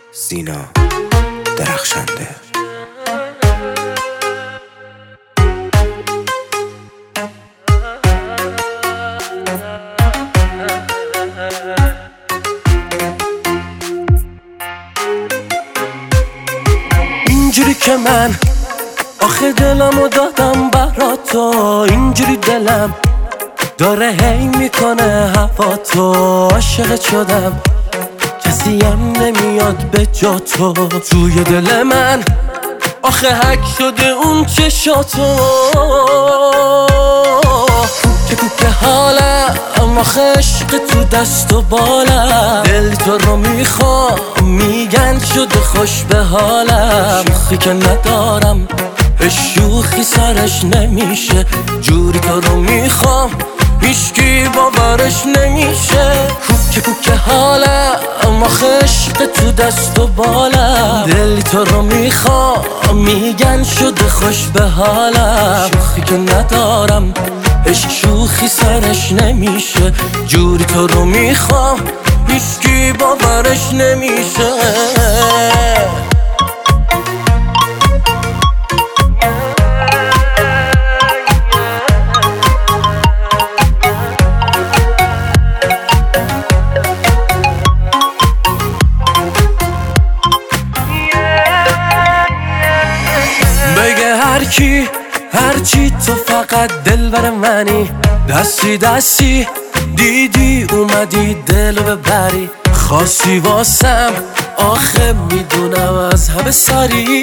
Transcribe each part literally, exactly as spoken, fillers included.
سینا درخشنده. اینجوری که من آخه دلمو دادم برات تو، اینجوری دلم داره هی میکنه هوا تو. عاشقت شدم کسی هم نمیاد به جا تو، توی دل من آخه حک شده اون چشاتو. کوکه کوکه حالم آخه عشق تو دست و بالم، دل تو رو میخوام میگن شده خوش به حالم. شوخی که ندارم شوخی سرش نمیشه، جوری تو رو میخوام هیچکی باورش نمیشه. کوکه کوکه حالم آخه عشق تو دست و بالم، دل تو رو میخوام میگن شده خوش به حالم. شوخی که ندارم عشق شوخی سرش نمیشه، جوری تو رو میخوام هیچکی باورش نمیشه. بگه هرکی هرچی تو فقط دلبر منی، دستی دستی دیدی اومدی دلو ببری. خاصی واسم آخه میدونم از همه سری.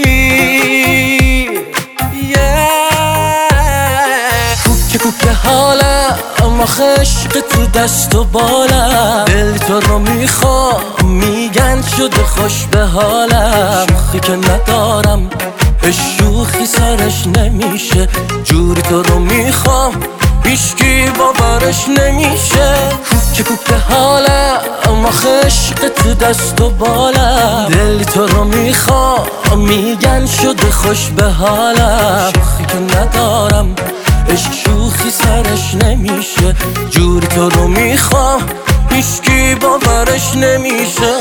کوکه کوکه حالم آخه عشق تو دست و بالم، دل تو رو میخوام میگن شده خوش به حالم. شوخی که ندارم شوخی سرش نمیشه، جوری تو رو میخوام هیچکی باورش نمیشه. کوکه کوکه حالم آخه عشق تو دست و بالم، دل تو رو میخوام میگن شده خوش به حالم. شوخی که ندارم عشق شوخی سرش نمیشه، جوری تو رو میخوام هیچکی باورش نمیشه.